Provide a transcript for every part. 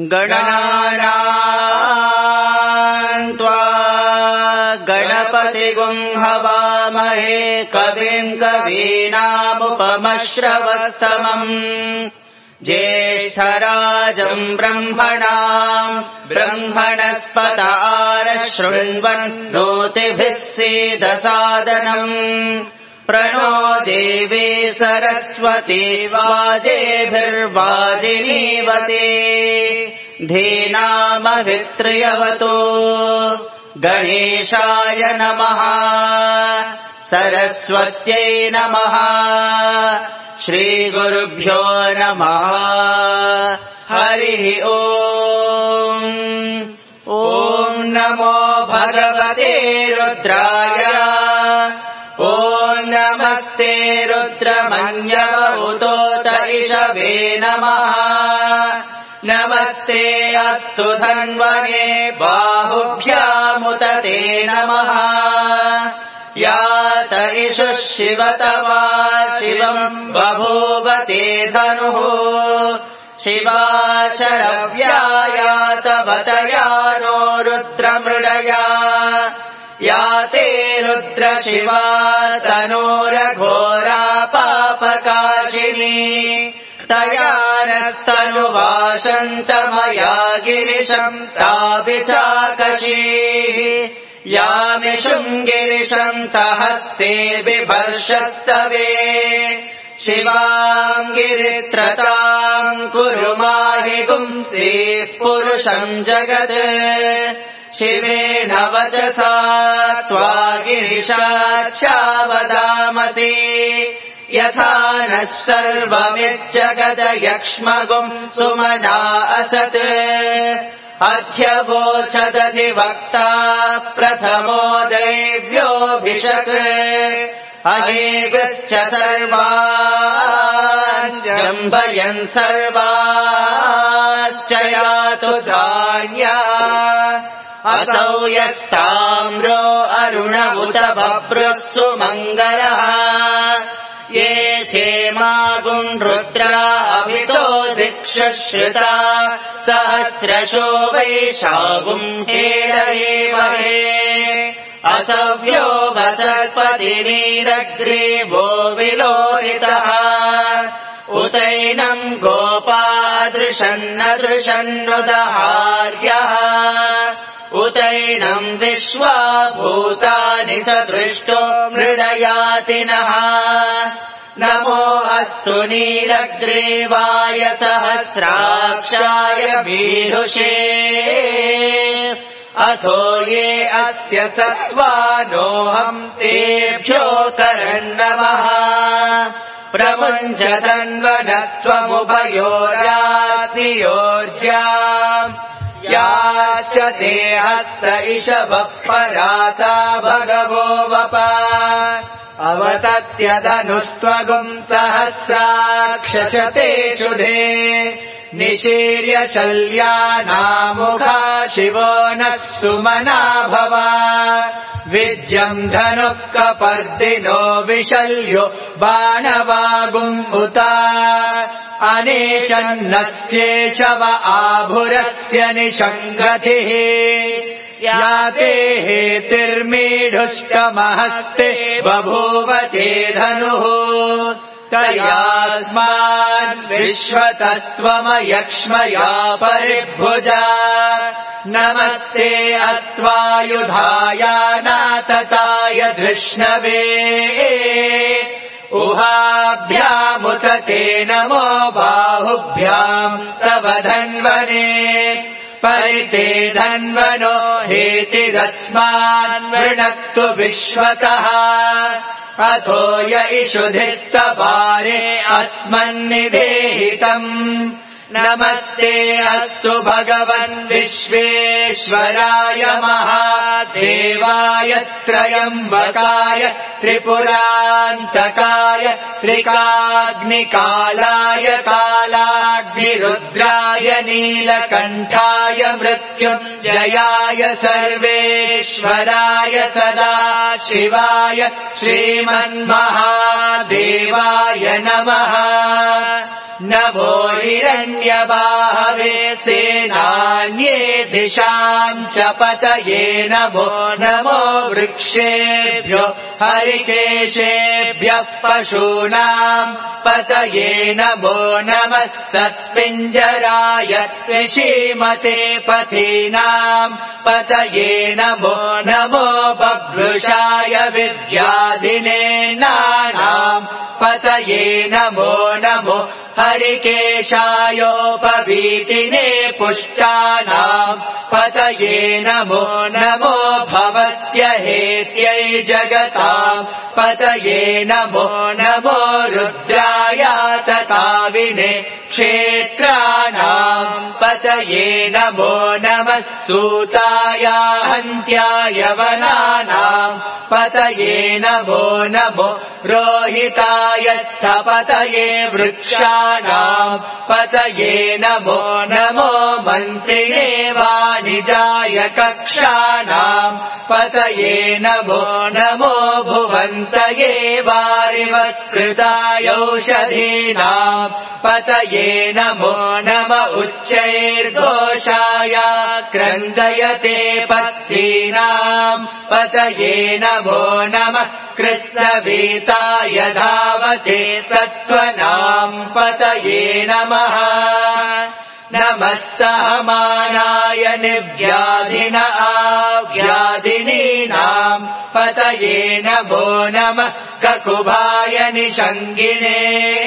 गणानां त्वा गणपतिगुं हवामहे कविं कवीनामुपमश्रवस्तमम् ज्येष्ठराजं ब्रह्मणस्पत आनशृण्वन्नोतिभिः सीदसादनम् प्रणो देवी सरस्वती वाजेभिर्वाजिनीवते धीनामभित्र्यवतो गणेशाय नमः सरस्वत्यै नमः श्रीगुरुभ्यो नमः हरिः ओम् ॐ नमो भगवते रुद्राय ॐ नमस्ते रुद्रमन्यवहुतोत इषवे नमः नमस्ते अस्तु धन्वने बाहुभ्यामुत ते नमः यात इषुः शिवतवा शिवम् बभूव ते धनुः शिवा शरव्यायात बतया नो रुद्रमृडया याते रुद्रशिवा तनोरघोरा पापकाशिनी तया नस्तनुवासन्तमया गिरिशम् ताभिचाकशीः यामिषुम् गिरिशम् तहस्ते बिभर्षस्तवे शिवाम् गिरित्रताम् कुरु माहि गुंसीः पुरुषम् जगत् शिवेन वचसा त्वा गिरिशाच्या वदामसि यथा नः सर्वमिज्जगदयक्ष्मगुम् सुमना असत् अध्यवोचदधिवक्ता प्रथमो दैव्योऽभिषक् अनेकश्च सर्वान् जम्बयन् सर्वाश्च यातु धान्या असौ यस्ताम्रो अरुण उत बभ्रुः सुमङ्गलः ये चेमागुम् रुद्रा अभितो दिक्षुश्रुता सहस्रशो वैशागुम् हेडयेमहे असव्यो वसर्पतिनीरग्रीवो विलोहितः उतैनम् गोपादृशन्नदृशन्नुदहार्यः उतैनम् विश्वा भूतानि सदृष्टो मृडयातिनः नमो अस्तु नीलग्रीवाय सहस्राक्षाय मीढुषे अथो ये अस्य सत्त्वानोऽहम् तेभ्यो करन्नमः प्रमुञ्चतन्वनस्त्वमुभयोरात्नियोर्जाम् याश्च ते हस्त इषवः पराता भगवो वप अवतत्यधनुस्त्वगुम् सहस्राक्षशते शुधे निशीर्य शल्यानामुखा शिवो नः सुमना भव विज्यम् धनुः कपर्दिनो विशल्यो बाणवागुम् उता अनेशन्नस्येषव आभुरस्य निषङ्गतिः याते हेतिर्मीढुष्टमहस्ते बभूवते धनुः तयास्मान् विश्वतस्त्वमयक्ष्मया परिभुजा नमस्ते अस्त्वायुधायानातताय धृष्णवे उहाभ्यामुत ते नमो बाहुभ्याम् तव धन्वने परिते धन्वनो हेतिरस्मान् वृणक्तु विश्वतः अथो य इषुधिस्तपारे अस्मन्निदेहितम् नमस्ते अस्तु भगवन् विश्वेश्वराय महादेवाय त्रयम्बकाय त्रिपुरान्तकाय त्रिकाग्निकालाय कालाग्निरुद्राय नीलकण्ठाय मृत्युञ्जयाय सर्वेश्वराय सदाशिवाय श्रीमन्महादेवाय नमः। नमो हिरण्यबाहवे सेनान्ये दिशाम् च पतये नमो नमो वृक्षेभ्यो हरिकेशेभ्यः पशूनाम् पतये नमो नमस्तस्मिञ्जराय त्विषीमते पथीनाम् पतये नमो नमो बभ्रुषाय विद्याधिनेनानाम् पतये नमो नमो हरिकेशायोपवीतिने पुष्टानाम् पतये नमो नमो भवस्य हेत्यै जगताम् पतये नमो नमो रुद्राय तताविने क्षेत्राणाम् पतये नमो नमः सूताय हन्त्याय वनानाम् पतये नमो नमो रोहिताय स्थपतये वृक्षाणाम् पतये नमो नमो मन्त्रिणे वाणिजाय कक्षाणाम् पतये नमो नमो भुवन्तये वारिवस्कृतायौषधीनाम् पतये नमो नम उच्चैर्घोषाय क्रन्दयते पत्तीनाम् पतये नमो नमः कृष्णवीताय धावते सत्त्वनाम् पतये नमः नमः सहमानाय निव्याधिन आव्याधिनीनाम् पतये नमो नमः ककुभाय निषङ्गिने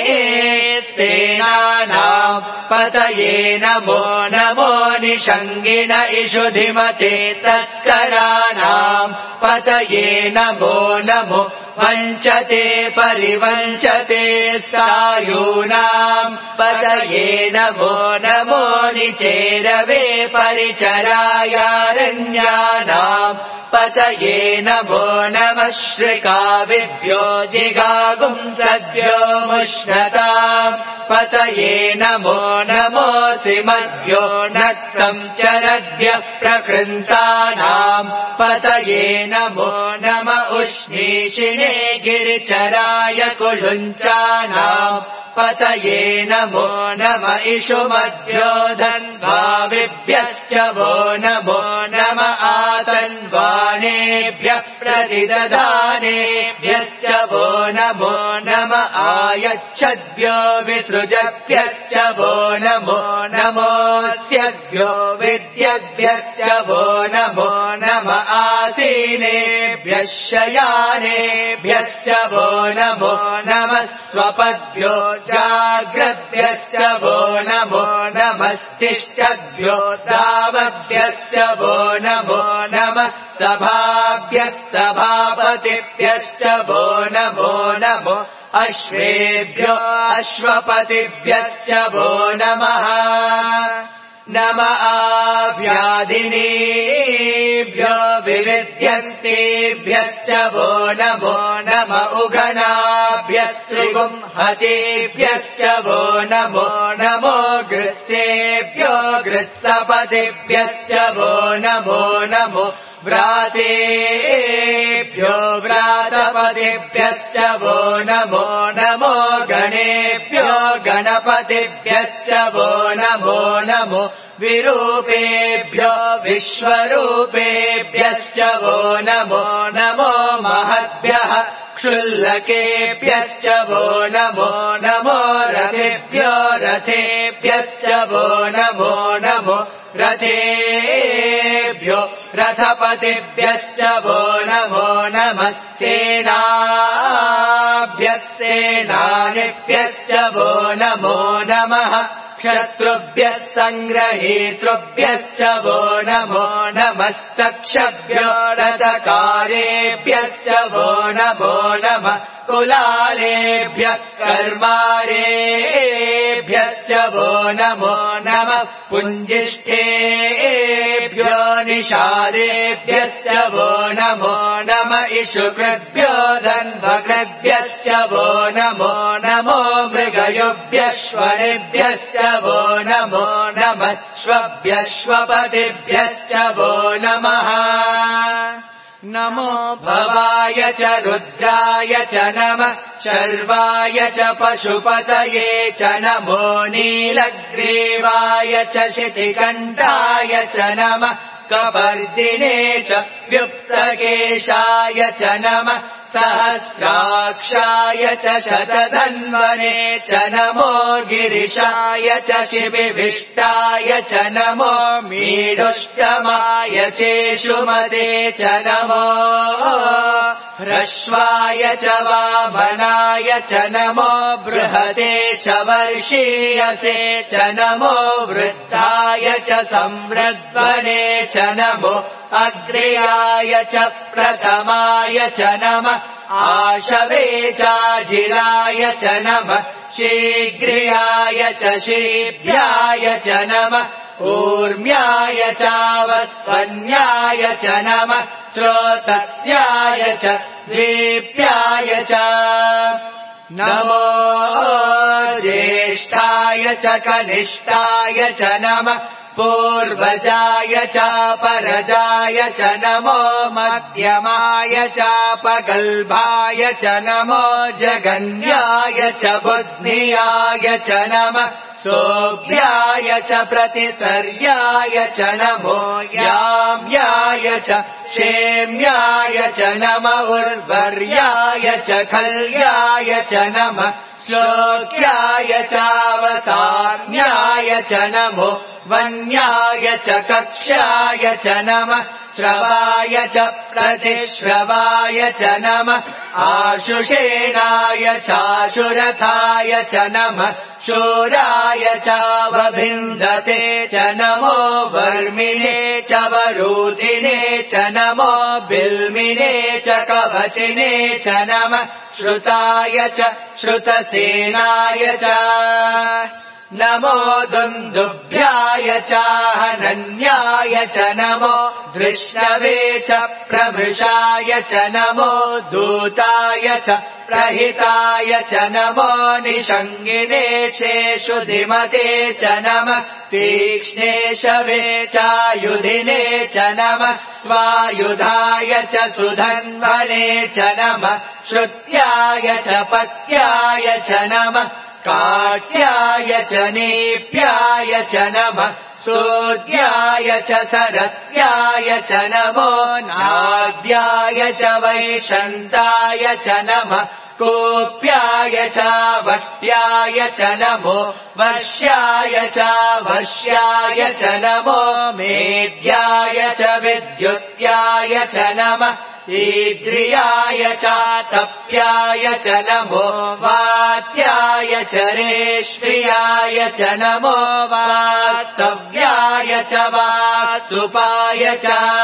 सेनानाम् पतये नमो नमो निषङ्गिन इषुधिमते तस्कराणाम् पतये नमो नमो वञ्चते परिवञ्चते सायूनाम् पतये नमो नमो निचेरवे परिचरायारण्यानाम् पतये नमो नमः श्रिकाविभ्यो जिगागुंसद्भ्यो मुष्णताम् पतये नमो नमोऽसिमद्भ्यो नक्तम् चरद्भ्यः प्रकृन्तानाम् पतये नमो नम उष्णीषिणे गिरिचराय कुलुञ्चानाम् पतये नमो नम इषुमद्भ्यो धन्वाविभ्यश्च वो नमो नम आतन्वानेभ्यः प्रतिदधानेभ्यश्च वो नमो नम आयच्छद्भ्यो विसृजभ्यश्च वो नमो नमोऽस्यभ्यो विद्यभ्यश्च वो नमो नम आसीनेभ्यः शयानेभ्यश्च वो नमो नमः स्वपद्भ्यो जाग्रद्भ्यश्च वो नमो नमस्तिष्ठद्भ्यो तावद्भ्यश्च वो नमो नमः सभाभ्यः सभापतिभ्यश्च वो नमो नमो अश्वेभ्यो अश्वपतिभ्यश्च वो नमः नम आव्याधिनीभ्यो विविध्यन्तेभ्यश्च वो नमो नम उगनाभ्यस्त्रिगुंहतेभ्यश्च वो नमो नमो गृत्सेभ्यो गृत्सपतिभ्यश्च वो नमो नमो व्रातेभ्यो व्रातपतिभ्यश्च वो नमो नमो गणेभ्यो गणपतिभ्यश्च वो नमो नमो विरूपेभ्यो विश्वरूपेभ्यश्च वो नमो नमो महद्भ्यः क्षुल्लकेभ्यश्च वो नमो नमो रथेभ्यो रथेभ्यश्च वो नमो नमो रथेभ्यो रथपतिभ्यश्च वो नमो नमः सेनाभ्यः वो नमो नमः क्षत्रुभ्यः सङ्ग्रहेतृभ्यश्च वो नमो नमस्तक्षभ्यो रथकारेभ्यश्च वो नमो नमः कुलालेभ्यः कर्मारेभ्यश्च वो नमो नमः पुञ्जिष्ठेभ्यो निषादेभ्यश्च वो नमो नम इषुकृद्भ्यो धन्वकृद्भ्यश्च वो नमो नमो मृगयुभ्यश्वरेभ्यश्च वो नमो नमः श्वभ्यश्वपतिभ्यश्च वो नमः नमो भवाय च रुद्राय च नमः शर्वाय च पशुपतये च नमो नीलग्रीवाय च शितिकण्ठाय च नमः कपर्दिने च व्युक्तकेशाय च नमः सहस्राक्षाय च शतधन्वने च नमो गिरिशाय च शिबिभिष्टाय च नमो मीढुष्टमाय चेषुमते च नमो ह्रस्वाय च वामनाय च नमो बृहते च वर्षीयसे च नमो वृद्धाय च संवृद्वने च नमो अग्र्याय च प्रथमाय च नमः आशवे चाजिराय च नमः शीघ्र्याय च शीभ्याय च नमः ऊर्म्याय चावस्वन्याय च नमः श्रोतस्याय च द्वीप्याय च नमो ज्येष्ठाय च कनिष्ठाय च नमः पूर्वजाय चापरजाय च नमो मध्यमाय चापगल्भाय च नमो जगन्याय च बुद्धियाय च नमः सोऽभ्याय च प्रतिसर्याय च नमो याम्याय च क्षेम्याय च नमः उर्वर्याय च खल्याय च नमः श्लोक्याय चावसान्याय च नमो वन्याय च कक्ष्याय च नमः श्रवाय च प्रतिश्रवाय च नमः आशुषेणाय चाशुरथाय च नमः शूराय चावभिन्दते च नमो वर्मिणे च वरूधिने च नमो बिल्मिने च कवचिने च नमः श्रुताय च श्रुतसेनाय च नमो दुन्दुभ्याय चाहनन्याय च नमो दृष्णवे च प्रभृशाय च नमो दूताय च प्रहिताय च नमो निषङ्गिने चेषुधिमते च नमः तीक्ष्णेशवे चायुधिने च नमः स्वायुधाय च सुधन्वने च नमः श्रुत्याय च पत्याय च नमः काट्याय च नेप्याय च नमः सूर्याय च सरस्याय च नमो नाद्याय च वैशन्ताय च नमः कोप्याय च वट्याय च नमो वर्ष्याय च वश्याय च नमो मेद्याय च विद्युत्याय च नमः ईद्रियाय च तप्याय च नमो वात्याय च रेष्म्याय च नमो वास्तव्याय च वास्तुपाय च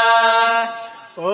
ॐ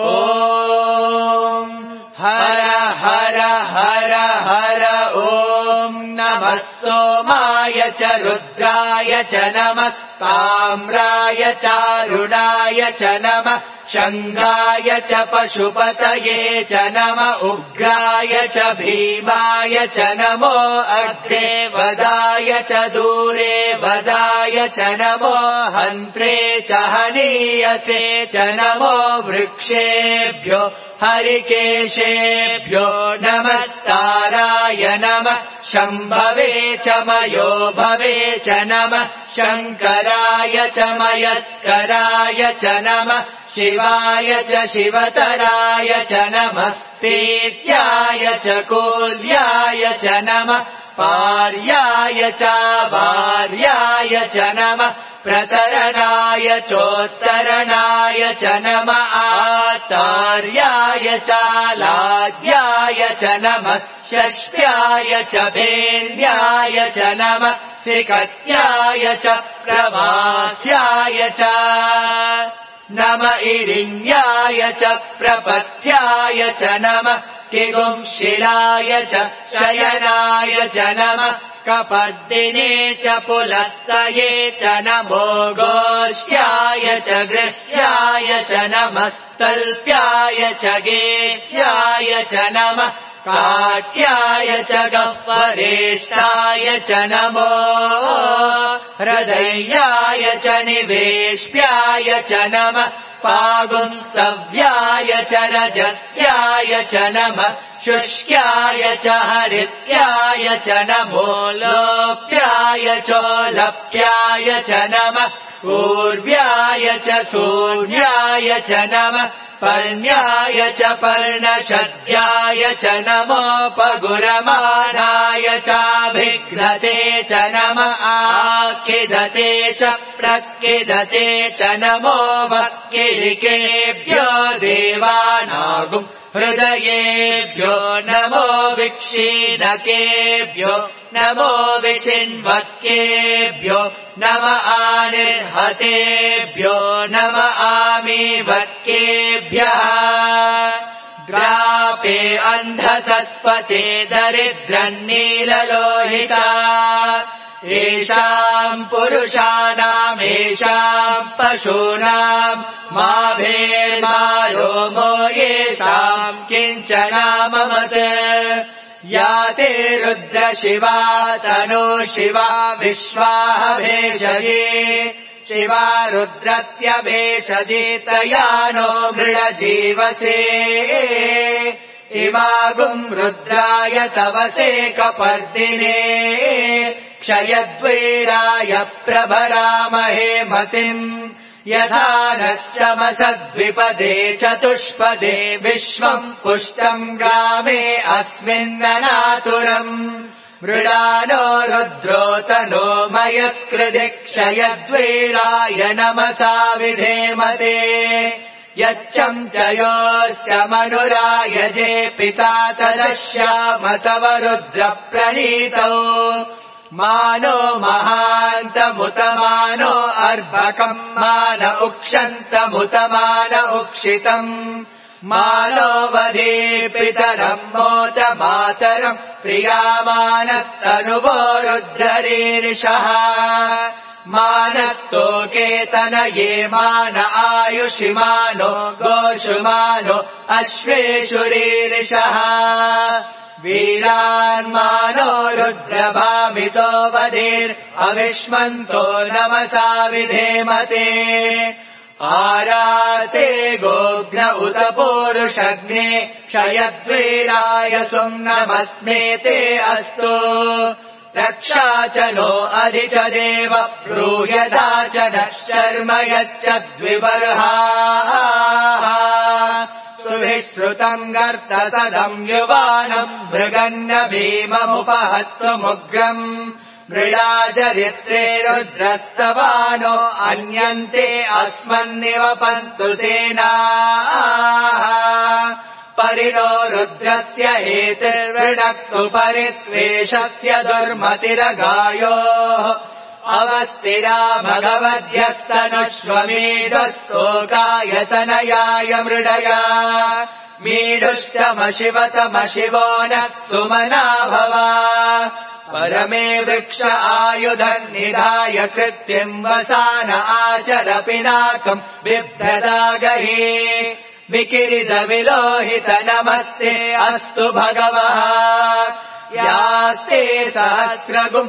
हर हर हर हर ॐ नमः सोमाय च रुद्राय च नमः ताम्राय चारुणाय च नमः शङ्गाय च पशुपतये च नमः उग्राय च भीमाय च नमो अग्रे वदाय च दूरे वदाय च नमो हन्त्रे च हनीयसे च नमो वृक्षेभ्यो हरिकेशेभ्यो नमस्ताराय नमः शम्भवे च मयो भवे च नमः शङ्कराय च मयस्कराय च नमः शिवाय च शिवतराय च नमः स्तेत्याय च कोल्याय च नमः पार्याय च वार्याय च नमः प्रतरणाय चोत्तरणाय च नमः आतार्याय च लाद्याय च नमः षष्ट्याय च भेन्द्याय च नमः सिकत्याय च प्रवाह्याय च नम इरिण्याय च प्रपथ्याय च नमः किगुंशिलाय च शयनाय च नमः कपर्दिने च पुलस्तये च नमो गोष्ठ्याय च गृह्याय च नमः स्तल्प्याय च गेह्याय च नमः काट्याय च गह्वरेष्ठाय च नमो हृदयाय च निवेश्याय च नमः पागुंसव्याय च रजस्याय च नमः शुष्क्याय च हरित्याय च नमो लोप्याय चोलप्याय च नमः पूर्व्याय च सूर्याय च नमः पर्ण्याय च पर्णशद्याय च नमोपगुरमाणाय चाभिघ्नते च नमः आकिदते च प्रकिदते च नमो वक्किलिकेभ्यो देवानागुं हृदयेभ्यो नमो विक्षीणकेभ्यो नमो विचिन्वक्केभ्यो नम आनिर्हतेभ्यो नम आमीवक्केभ्यः ग्रापे अन्धसस्पते दरिद्रन्नीललोहिता येषाम् पुरुषाणाम् येषाम् पशूनाम् मा भेर्मारोमो येषाम् किञ्चनाममत् या ते रुद्रशिवा तनो शिवा विश्वाः भेषजे शिवा रुद्रस्य भेषजे तया नो मृडजीवसे इमागुम् रुद्राय तवसे कपर्दिने क्षयद्वैराय प्रभरामहे मतिम् यथा नश्चमसद्विपदे चतुष्पदे विश्वम् पुष्टम् ग्रामे अस्मिन्ननातुरम् मृडानो रुद्रोतनो मयस्कृति क्षयद्वैराय नमसा विधेमते यच्चम् च योश्च मनुरायजे पिता तदश्याम तव रुद्रप्रणीतौ मानो महान्तमुतमानो अर्भकम् मान उक्षन्तमुतमान उक्षितम् मानो वधे पितरम् मोत मातरम् प्रियामानस्तनुवो रुद्ररीरिषः मानस्तोकेतनये मान आयुषिमानो गोषुमानो अश्वेषुरीरिषः वीरान्मानो रुद्रभामितो वधेर् अविष्मन्तो नमसा विधेमते आराते गोघ्न उत पूरुषग्ने क्षयद्वीराय सुम्नमस्मेते अस्तु रक्षा च नो अधि च देव ब्रूह्यदा च नः शर्म यच्चद्विबर्हाः सुभिश्रुतम् गर्तसदम् युवानम् मृगन्न भीममुपहत्तुमुग्रम् मृडाचरित्रे रुद्रस्तवानो अन्यन्ते अस्मन्निवपन्तु सेनाः परिणो रुद्रस्य हेतिर्वृणक्तु परित्वेषस्य दुर्मतिरगायोः अवस्थिरा भगवद्यस्तनुष्वमीढस्तोकायतनयाय मृडया मीढुष्टमशिवतमशिवो नः सुमना भवा परमे वृक्ष आयुधन्निधाय कृत्तिम् वसान आचर पिनाकम् बिभ्रदागहि विकिरितविलोहित नमस्ते अस्तु भगवः यास्ते सहस्रगुम्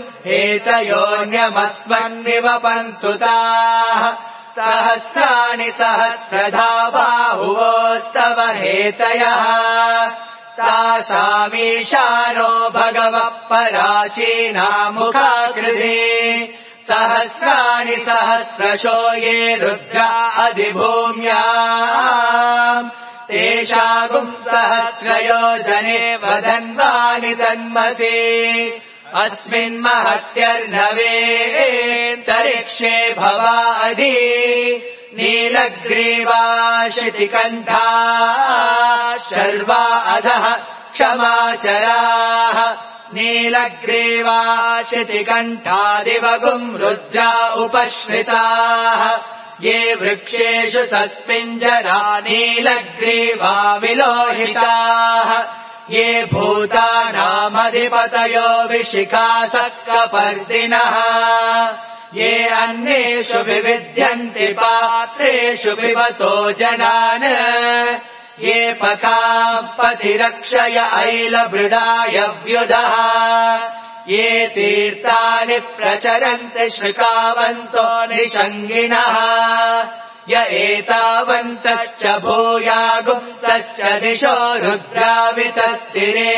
हेतयोऽन्यमस्मन्निवपन्तु ताः सहस्राणि सहस्रधा बाहुवोस्तव हेतयः तासामीशानो भगवः पराचीनामुखाकृते सहस्राणि सहस्रशो ये रुद्रा अधिभूम्याम् तेषागुम् सहस्रयोजने वदन्वानि तन्मसि अस्मिन्महत्यर्णवेन्तरिक्षे भवा अधि नीलग्रीवाशितिकण्ठा शर्वा अधः क्षमाचराः नीलग्रीवाशितिकण्ठादिवगुम् रुद्रा उपश्रिताः ये वृक्षेषु सस्मिञ्जरा नीलग्रीवा विलोहिताः ये भूतानामधिपतयो विशिखासः कपर्दिनः ये अन्येषु विविध्यन्ति पात्रेषु पिबतो जनान् ये पथाम् पथिरक्षय ऐलभृडाय व्युधः ये तीर्थानि प्रचरन्ति श्रुकावन्तो निषङ्गिणः य एतावन्तश्च भूयागुंसश्च दिशो रुद्रावितस्तिरे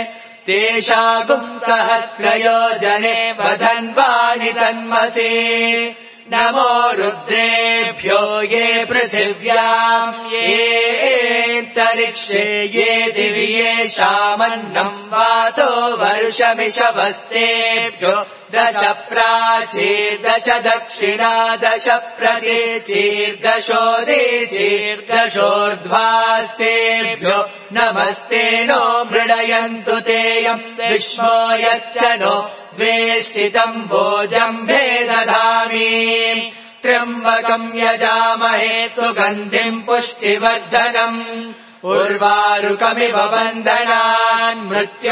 तेषागुंसहस्रयोजने वधन्वानि तन्मसि नमो रुद्रेभ्यो ये पृथिव्याम् येऽन्तरिक्षे ये दिवि येषामन्नम् वातो वर्षमिषवस्तेभ्यो दश प्राचीर्दश दक्षिणा दश प्रतीचीर्दशोदीचीर्दशोर्ध्वास्तेभ्यो नमस्ते नो मृडयन्तु तेयम् विश्वो यश्च नो द्वेष्टितम् भोजम्भे दधामि त्र्यम्बकम् यजामहे सुगन्धिम् पुष्टिवर्धनम् उर्वारुकमिव बन्धनान्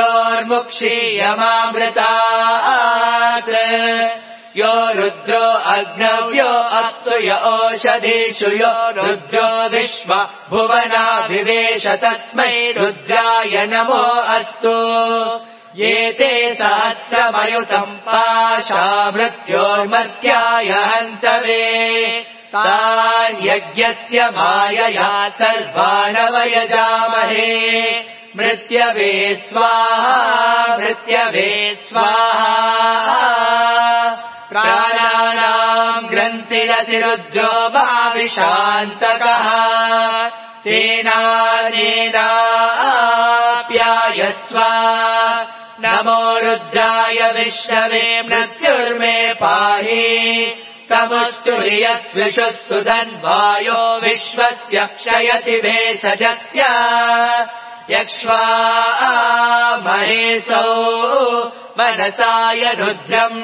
मृत्योर्मुक्षीयमामृतात् यो रुद्रो अग्नव्यो अप्सु य ओषधीषु यो रुद्रो विश्व भुवनाभिवेश तस्मै रुद्राय नमो अस्तु ये ते सहस्रमयुतम् पाशा मृत्योर्मर्त्याय हन्तवे तान् यज्ञस्य मायया सर्वानवयजामहे मृत्यवे स्वाहा मृत्यवे स्वाहा प्राणानाम् ग्रन्थिरतिरुद्रो भाविशान्तकः तेनानेनाप्यायस्व नमो रुद्राय विष्णवे मृत्युर्मे पाहि तमुश्चुर्यत्विषुः सुधन्वायो विश्वस्य क्षयति भेषजस्य यक्ष्वा महेशो मनसाय रुद्रम्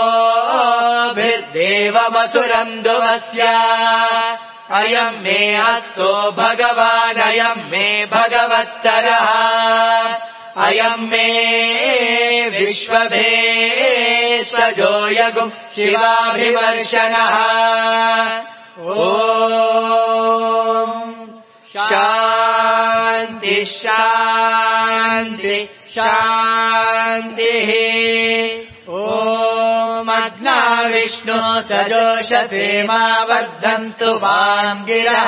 नमोभिर्देवमसुरम् दुवस्य अयम् मे हस्तो भगवान् अयम् मे भगवत्तरः अयम् मे विश्वभेषजो यगुम् शिवाभिवर्षणः ॐ शान्ति शान्ति शान्तिः ॐ अग्ना विष्णो सजोषसेमा वर्धन्तु वाम् गिरः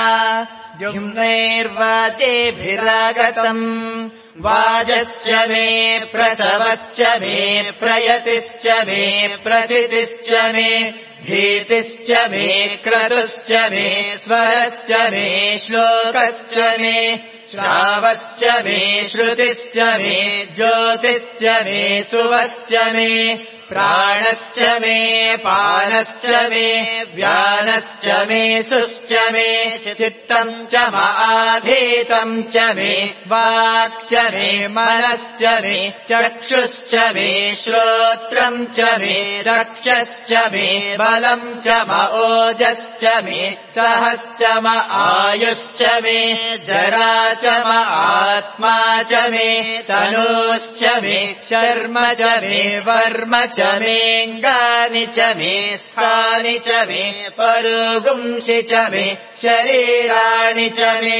जुम्नैर्वाचेभिरागतम् वाजश्च मे प्रसवश्च मे प्रयतिश्च मे प्रचितिश्च मे भीतिश्च मे क्रतुश्च मे स्वरश्च मे श्लोकश्च मे श्रावश्च मे श्रुतिश्च मे ज्योतिश्च मे सुवश्च मे प्राणश्च मे पानश्च मे व्यानश्च मे सुश्च मे चित्तम् च माधीतम् च मे वाक् च मे मनश्च मे चक्षुश्च मे श्रोत्रम् च मे रक्षश्च मे बलम् च ओजश्च मे सहश्च आयुश्च मे जरा च आत्मा च मे तनूश्च मे शर्म च मे वर्म च मेऽङ्गानि च मे स्थानि च मे परुगुंसि च मे शरीराणि च मे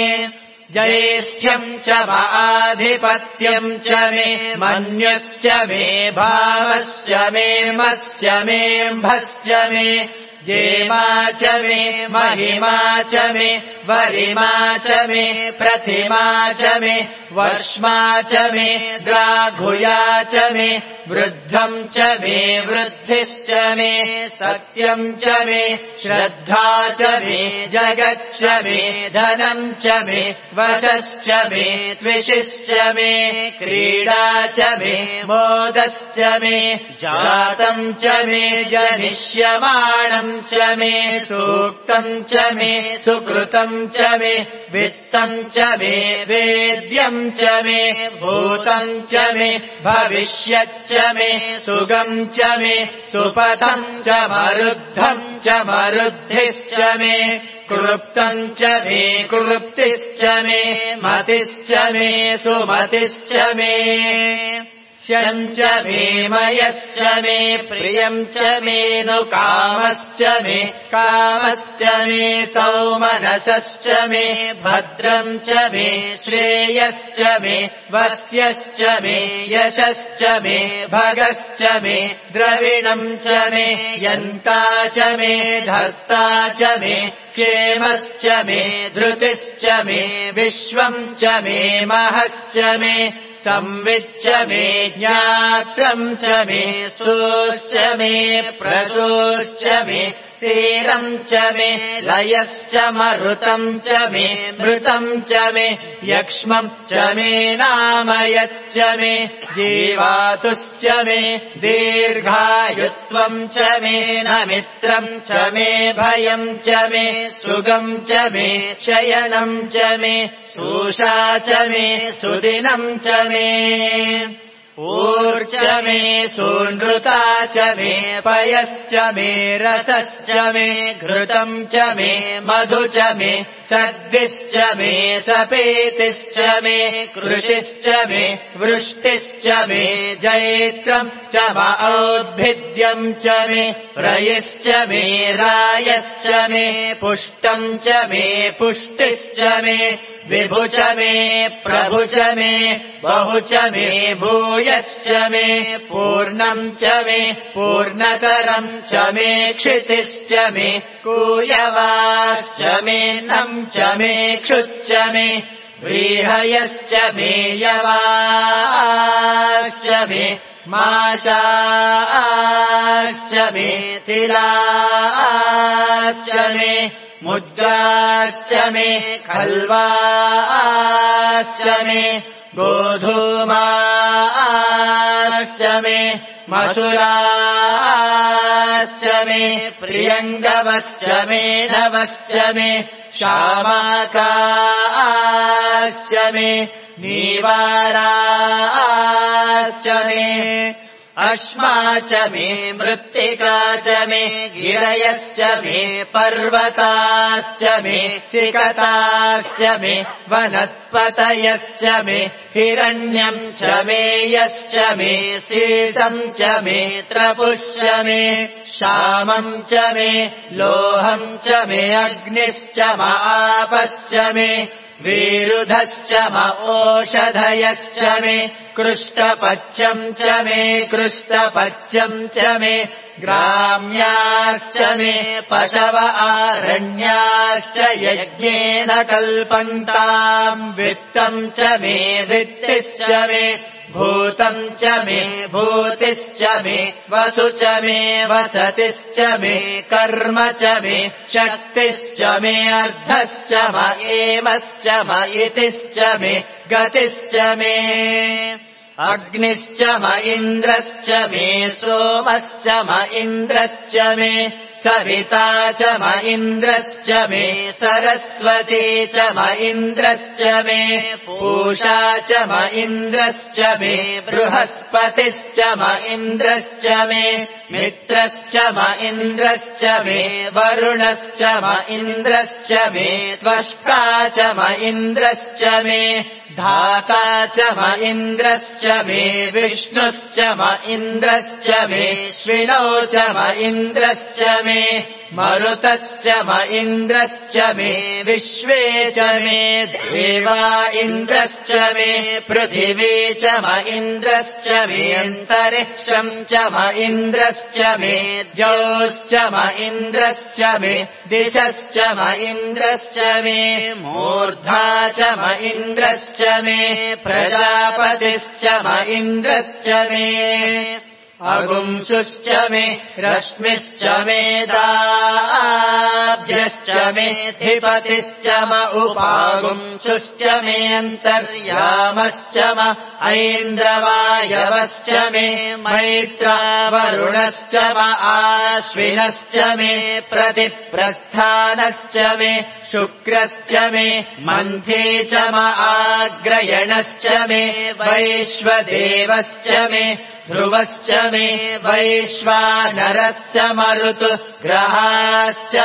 ज्येष्ठ्यम् च आधिपत्यम् च मे मन्युश्च मे भावश्च मे मश्च मेऽम्भश्च मे जेमा च मे महिमा च मे वरिमा च मे प्रतिमा च मे वर्ष्मा च मे द्राघुया च मे वृद्धम् च मे वृद्धिश्च मे सत्यम् च मे श्रद्धा च मे जगच्च मे धनम् च मे वशश्च मे त्विषिश्च मे क्रीडा च मे मोदश्च मे जातम् च मे जनिष्यमाणम् च मे सूक्तम् च मे सुकृतम् च मे वित्तम् च मे वेद्यम् च मे भूतम् च मे भविष्यच्च मे सुगम् च मे सुपथम् च मरुद्धम् च मरुद्धिश्च मे क्लृप्तम् च मे क्लृप्तिश्च मे मतिश्च मे सुमतिश्च मे शं च मे मयश्च मे प्रियं च मे नु कामश्च मे सौमनसश्च मे भद्रं च मे श्रेयश्च मे वस्यश्च मे यशश्च मे भगश्च मे द्रविणं च मे यन्ता च मे धर्ता च मे क्षेमश्च मे धृतिश्च मे विश्वं च मे महश्च मे संविच्च मे ज्ञात्रं च मे सोश्च मे प्रसोश्च मे स्थिरं च मे लयश्च मरुतं च मे मृतं च मे यक्ष्मं च मे नामयच्च मे जीवातुश्च मे दीर्घायुत्वं च मे नमित्रं च मे भयं च मे सुगं च मे शयनं च मे सूषा च मे सुदिनं च मे ऊर्च मे सूनृता च मे पयश्च मे रसश्च मे घृतं च मे मधु च मे सद्भिश्च मे सपेतिश्च मे कृषिश्च मे वृष्टिश्च मे जैत्रं च औद्भिद्यं च मे रयिश्च मे रायश्च मे पुष्टं च मे पुष्टिश्च मे विभु च मे प्रभु च मे बहु च मे भूयश्च मे पूर्णं च मे पूर्णतरं च मे क्षितिश्च मे कूयवाश्च मे नं च मे क्षुच्च मे व्रीहयश्च मे यवाश्च मे माशाश्च मे तिलाश्च मे मुद्राश्च मे खल्वाश्च मे गोधूमाश्च मे मधुराश्च मे प्रियङ्गवश्च मे नवश्च मे शामाकाश्च मे नीवाराश्च मे अश्मा च मे मृत्तिका च मे गिरयश्च मे पर्वताश्च मे सिकताश्च मे वनस्पतयश्च मे हिरण्यं च मे यश्च मे शेषं च मे त्रपुश्च मे श्यामं च मे लोहं च मे अग्निश्च आपश्च मे विरुधश्च ओषधयश्च मे कृष्टपच्यं च मे कृष्टपच्यं च मे ग्राम्याश्च मे पशव आरण्याश्च यज्ञेन कल्पन्ताम् वित्तं च मे वित्तिश्च मे भूतं च मे भूतिश्च मे वसु च मे वसतिश्च मे कर्म च मे शक्तिश्च मे अर्धश्च म एवश्च म इतिश्च मे गतिश्च मे अग्निश्च म इन्द्रश्च मे सोमश्च म इन्द्रश्च मे सविता च म इन्द्रश्च मे सरस्वती च म इन्द्रश्च मे पूषा च म इन्द्रश्च मे बृहस्पतिश्च म इन्द्रश्च मे मित्रश्च म इन्द्रश्च मे वरुणश्च म इन्द्रश्च मे त्वष्टा च म इन्द्रश्च मे धाता च म इन्द्रश्च मे विष्णुश्च म इन्द्रश्च मे श्विनौ च म इन्द्रश्च मे मरुतश्च म इन्द्रश्च मे विश्वे च मे देवा इन्द्रश्च मे पृथिवी च म इन्द्रश्च मे अन्तरिक्षं च म इन्द्रश्च मे द्यौश्च म इन्द्रश्च मे दिशश्च म इन्द्रश्च मे मूर्धा च म इन्द्रश्च मे प्रजापतिश्च म इन्द्रश्च मे अगुंसुश्च मे रश्मिश्च मे दाभ्यश्च मे धिपतिश्च म उपागुंसुश्च मे अन्तर्यामश्च म ऐन्द्रवायवश्च मे मैत्रा वरुणश्च म आश्विनश्च मे प्रतिप्रस्थानश्च मे शुक्रश्च मे मन्थे च म आग्रयणश्च मे वैश्वदेवश्च मे ध्रुवश्च मे वैश्वानरश्च मरुतु ग्रहाश्च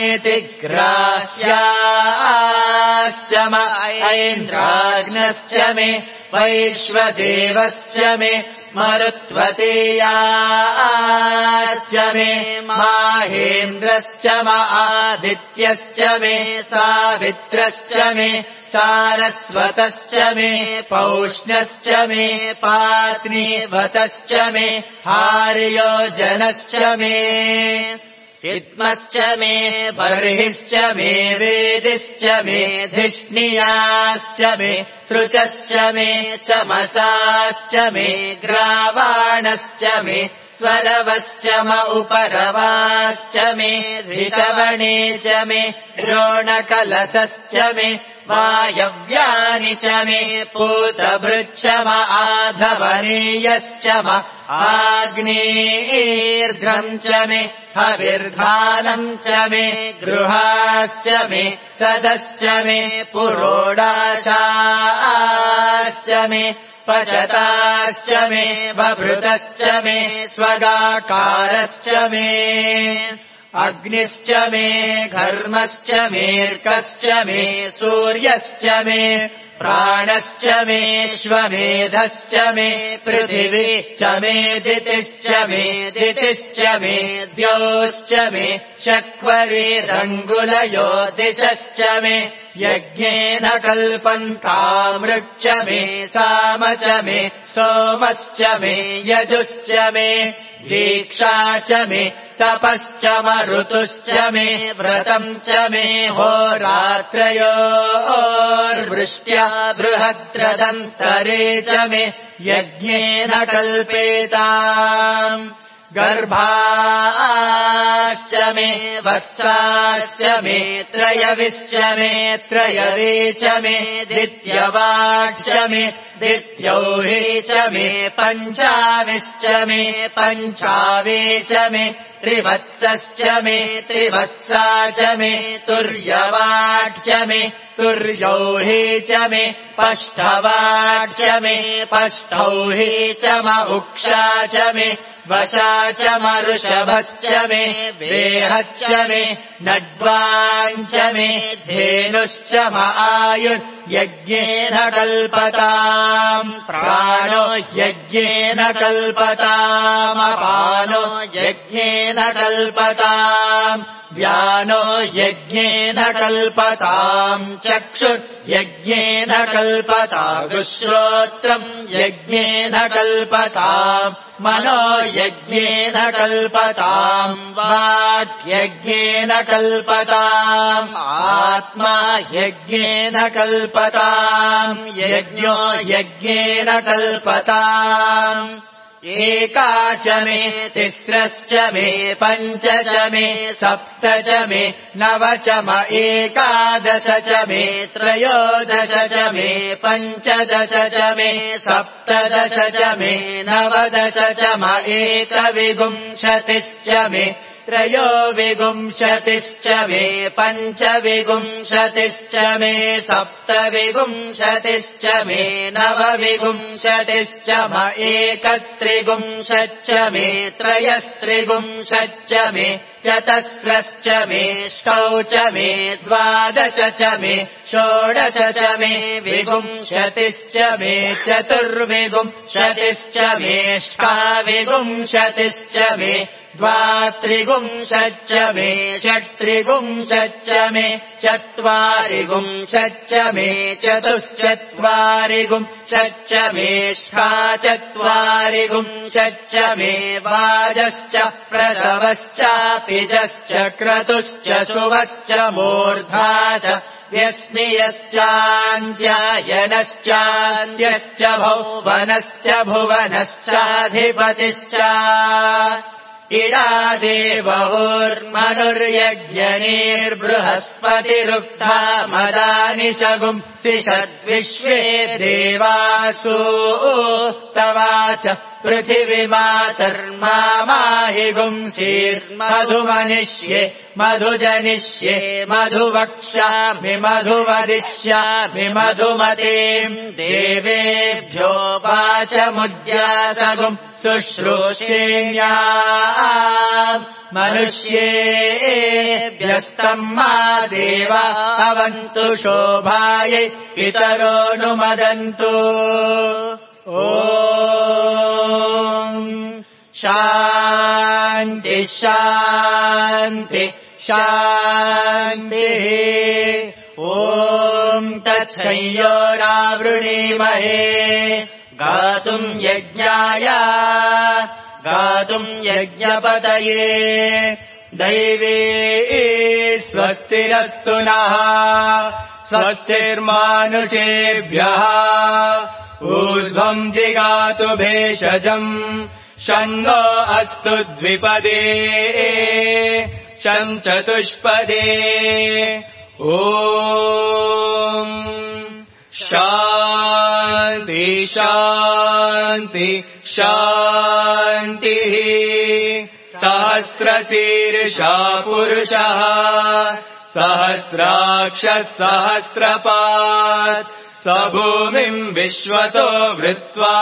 मेतिग्राह्याश्च म ऐन्द्राग्नश्च मे वैश्वदेवश्च मे मरुत्वतीयाश्च मे माहेन्द्रश्च आदित्यश्च मे सावित्रश्च मे सारस्वतश्च मे पौष्ण्यश्च मे पात्नीवतश्च मे हार्योजनश्च मे हित्मश्च मे बर्हिश्च मे वेदिश्च मे धिष्णियाश्च मे सृचश्च मे चमसाश्च मे ग्रावाणश्च मे स्वरवश्च उपरवाश्च मे ऋषवणे च मे द्रोणकलशश्च मे वायव्यानि च मे पूतभृच्छ आधवनीयश्च आग्नेर्ध्रम् च मे हविर्धानम् च मे गृहाश्च मे सदश्च मे पुरोडाशाश्च मे पचताश्च मे बभृतश्च मे स्वगाकारश्च मे अग्निश्च मे घर्मश्च मेऽर्कश्च मे सूर्यश्च मे प्राणश्च मे श्वमेधश्च मे पृथिवी च मे दितिश्च मे द्योश्च मे शक्वरीरङ्गुलयो दिशश्च मे यज्ञेन कल्पन्तामृच्च मे साम च मे सोमश्च मे यजुश्च मे दीक्षा च मे तपश्च ऋतुश्च मे व्रतम् च मे होरात्रयोर्वृष्ट्या बृहद्रदन्तरे च मे यज्ञेन कल्पेताम् गर्भाश्च मे वत्साश्च मे त्रयविश्च मे त्रयवे च मे द्वितीयवाक्ष मे द्वितीयौहे च मे पञ्चाविश्च मे पञ्चावे च मे त्रिवत्सश्च मे त्रिवत्सा च मे तुर्यवाक्ष मे तुर्यौहे च मे पष्ठवाक्ष मे पष्ठौहे च उक्षा च मे वशा च ऋषभश्च मे वेहच्च मे नड्वाञ्च मे धेनुश्च आयुर्यज्ञेन कल्पताम् प्राणो यज्ञेन कल्पतामपानो यज्ञेन कल्पताम् व्यानो यज्ञेन कल्पताम् चक्षुर्यज्ञेन कल्पतागुश्रोत्रम् यज्ञेन कल्पताम् मनो यज्ञेन कल्पताम् वाक्यज्ञेन कल्पताम् आत्मा यज्ञेन कल्पताम् यज्ञो यज्ञेन कल्पताम् एका च मे तिस्रश्च मे पञ्च च मे सप्त च मे नव च एकादश च मे त्रयोदश च मे पञ्चदश च मे सप्तदश च मे नवदश च एकविंशतिश्च मे त्रयोविंशतिश्च मे पञ्चविंशतिश्च मे सप्तविंशतिश्च मे नवविंशतिश्च एकत्रिंशच्च मे त्रयस्त्रिंशच्च मे चतस्रश्च मे ष्टौ च मे द्वादश च मे षोडश च मे विंशतिश्च मे चतुर्विंशतिश्च मे षट्विंशतिश्च मे द्वात्रिंशच्च मे षट्त्रिंशच्च मे चत्वारिंशच्च मे चतुश्चत्वारिंशच्च मे षट्चत्वारिंशच्च मे वाजश्च प्रसवश्चापिजश्च क्रतुश्च शुभश्च मूर्धा च व्यस्नियश्चान्त्यायनश्चान्त्यश्च भुवनश्च भुवनश्चाधिपतिश्च इडादेवहुर्मनुर्यज्ञनीर्बृहस्पतिरुक्था मदानि च गुंसिषद्विश्वे देवासु तवाच पृथिवीमातर्माहि गुंसीर्मधुमनिष्ये मधुजनिष्ये मधुवक्ष्यामि मधुवदिष्यामि मधुमतीम् देवेभ्यो वाचमुद्यासगुम् शुश्रूषेण्या मनुष्येभ्यस्तम् मा देवा अवन्तु शोभायै पितरो नुमदन्तु। ओ शान्ति शान्ति शान्तिः। ॐ तत्संयोरावृणीमहे गातुम् यज्ञाय गातुम् यज्ञपतये दैवी स्वस्तिरस्तु नः स्वस्तिर्मानुषेभ्यः ऊर्ध्वम् जिगातु भेषजम् शन्नो अस्तु द्विपदे शं चतुष्पदे। ॐ शान्ति शान्ति शान्तिः। सहस्रशीर्षा पुरुषः सहस्राक्षः सहस्रपात् स भूमिम् विश्वतो वृत्वा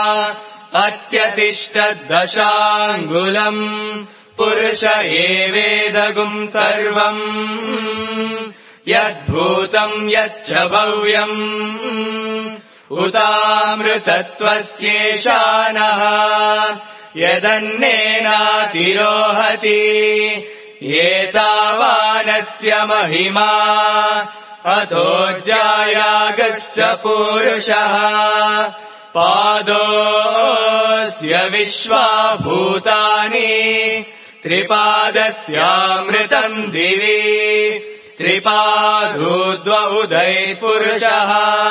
अत्यतिष्ठद्दशाङ्गुलम् पुरुष एवेदगुम् सर्वम् यद्भूतम् यच्च भव्यम् उतामृतत्वस्येषानः यदन्नेनातिरोहति एतावानस्य महिमा अतोऽजायागश्च पूरुषः पादोऽस्य विश्वाभूतानि त्रिपादस्यामृतम् दिवि त्रिपादोद्वहुदै पुरुषः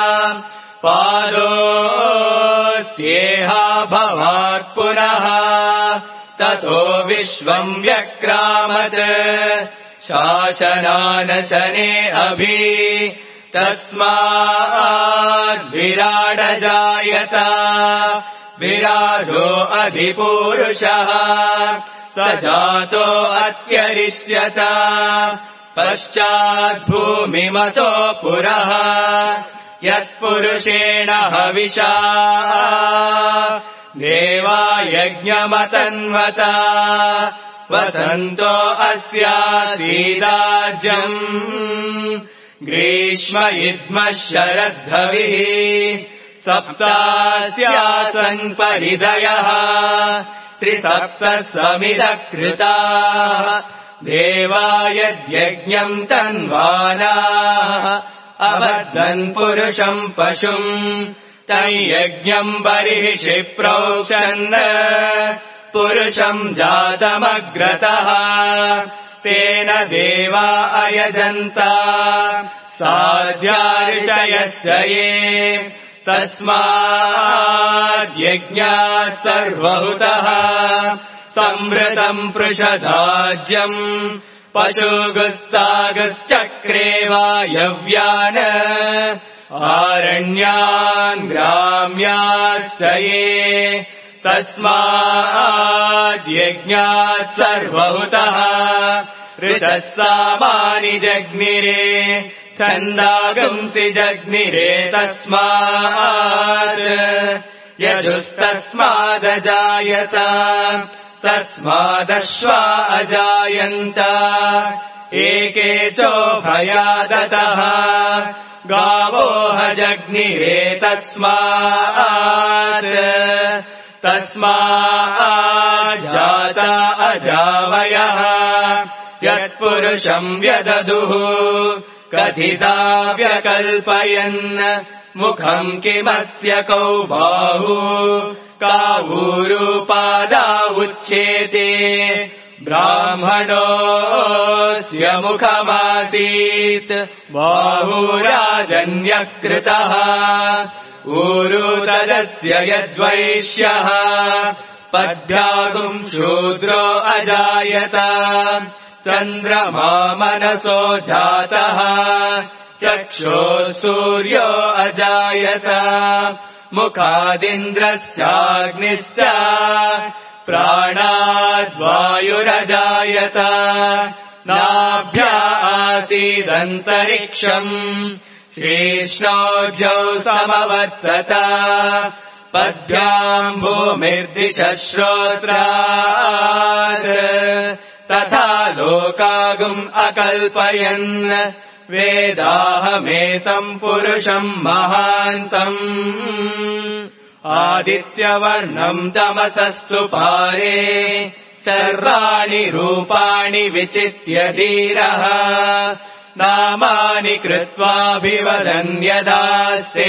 पादोऽस्येहा भवात् पुनः ततो विश्वम् व्यक्रामत् शासनानशने अभि तस्माद्विराडजायत विराजो अधिपूरुषः स जातो अत्यरिष्यत पश्चाद्भूमिमतो पुरः यत्पुरुषेण हविषा देवा यज्ञमतन्वत वसन्तो अस्यासीदाज्यम् ग्रीष्म इद्मः शरद्धविः सप्तास्यासन् परिदयः त्रिसप्तः समिदः कृताः देवा यद्यज्ञम् तन्वानाः अबद्धन् पुरुषम् पशुम् तञ्यज्ञम् बर्हिषि प्रोक्षन् पुरुषम् जातमग्रतः तेन देवा अयजन्त साध्यार्षयस्य ये तस्माद्यज्ञात् सर्वहुतः संवृतम् पृषदाज्यम् पशुगुस्तागश्चक्रे वायव्यान् आरण्यान् ग्राम्याश्च ये तस्माद्यज्ञात् सर्वहुतः ऋतः सामानि जग्निरे छन्दागंसि जग्निरे तस्मात् यजुस्तस्मादजायत तस्मादश्वा अजायन्त एके चोभयादतः गावोह जग्निरे तस्माज्जाता अजावयः यत्पुरुषम् व्यददुः कथिता व्यकल्पयन् मुखम् किमस्य कौ बाहु कावूरुपादा उच्येते ब्राह्मणोऽस्य मुखमासीत् बाहुराजन्यकृतः ऊरुतदस्य यद्वैश्यः पद्भ्यागुम् शूद्रो अजायत चन्द्रमा मनसो जातः चक्षुः सूर्यो अजायत मुखादिन्द्रश्चाग्निश्च प्राणाद्वायुरजायत नाभ्या आसीदन्तरिक्षम् शीर्ष्णोऽध्यौ समवर्तत पद्भ्याम् भूमिर्दिशः श्रोत्रात् तथा लोकागुम् अकल्पयन् वेदाहमेतम् पुरुषम् महान्तम् आदित्यवर्णम् तमसस्तु पारे सर्वाणि रूपाणि विचित्य धीरः नामानि कृत्वाभिवदन् यदास्ते